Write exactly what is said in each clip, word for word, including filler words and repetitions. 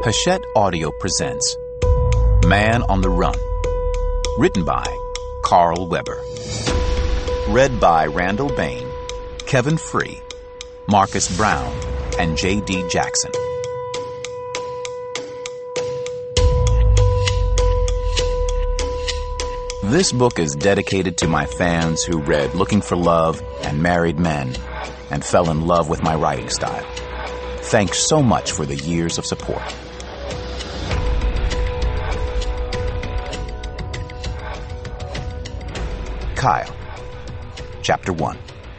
Hachette Audio presents Man on the Run. Written by Carl Weber. Read by Randall Bain, Kevin Free, Marcus Brown, and J D Jackson. This book is dedicated to my fans who read Looking for Love and Married Men and fell in love with my writing style. Thanks so much for the years of support. Kyle. Chapter one.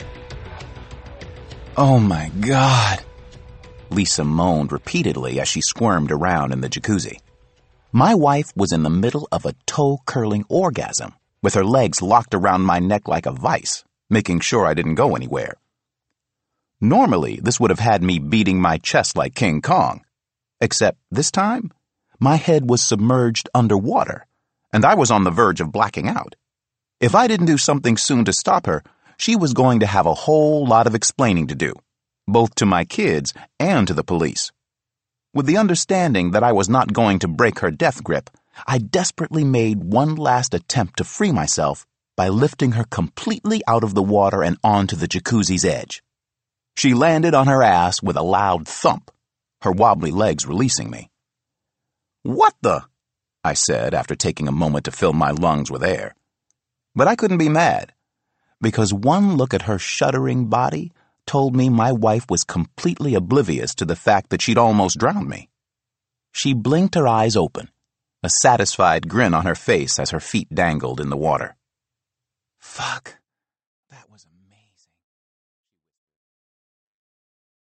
Oh my God, Lisa moaned repeatedly as she squirmed around in the jacuzzi. My wife was in the middle of a toe-curling orgasm, with her legs locked around my neck like a vice, making sure I didn't go anywhere. Normally, this would have had me beating my chest like King Kong, except this time, my head was submerged underwater, and I was on the verge of blacking out. If I didn't do something soon to stop her, she was going to have a whole lot of explaining to do, both to my kids and to the police. With the understanding that I was not going to break her death grip, I desperately made one last attempt to free myself by lifting her completely out of the water and onto the jacuzzi's edge. She landed on her ass with a loud thump, her wobbly legs releasing me. "What the?" I said after taking a moment to fill my lungs with air. But I couldn't be mad, because one look at her shuddering body told me my wife was completely oblivious to the fact that she'd almost drowned me. She blinked her eyes open, a satisfied grin on her face as her feet dangled in the water. Fuck,